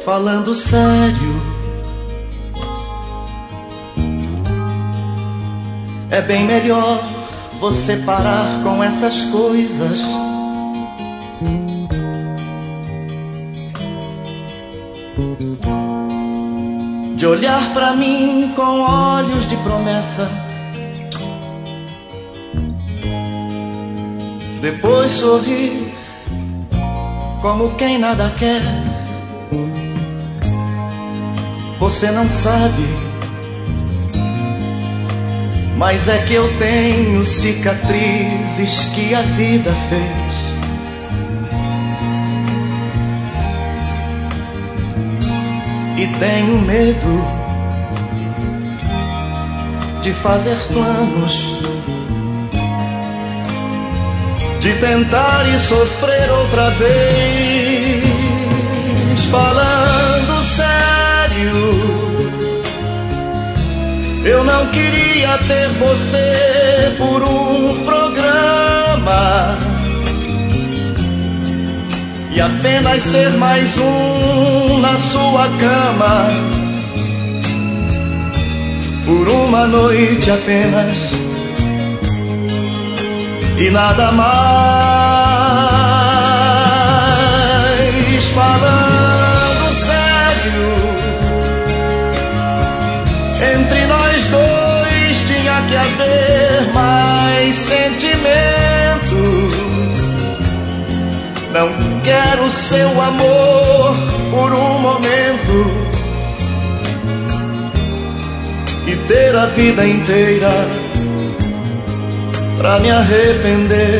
Falando sério, é bem melhor você parar com essas coisas. De olhar pra mim com olhos de promessa, depois sorrir como quem nada quer. Você não sabe, mas é que eu tenho cicatrizes que a vida fez. E tenho medo de fazer planos, de tentar e sofrer outra vez. Falando sério, eu não queria ter você por um programa e apenas ser mais um na sua cama, por uma noite apenas e nada mais. Falando sério, entre nós dois tinha que haver mais sentimento. Não quero seu amor por um momento e ter a vida inteira pra me arrepender.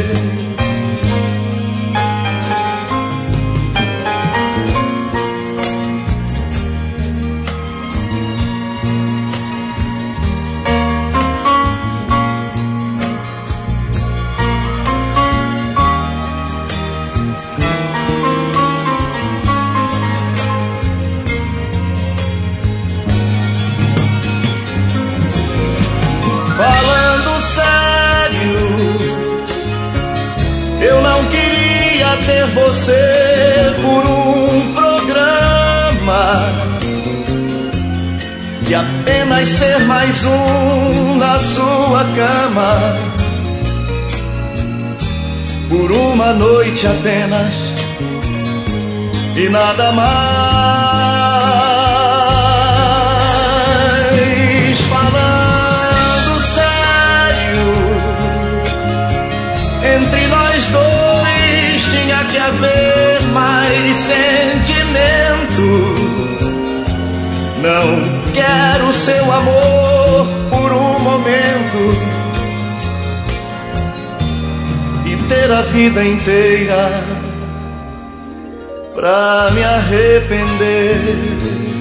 Falando sério, eu não queria ter você por um programa e apenas ser mais um na sua cama, por uma noite apenas e nada mais. Falando sério, entre nós dois tinha que haver mais sentimento. Não quero seu amor por um momento e ter a vida inteira pra me arrepender.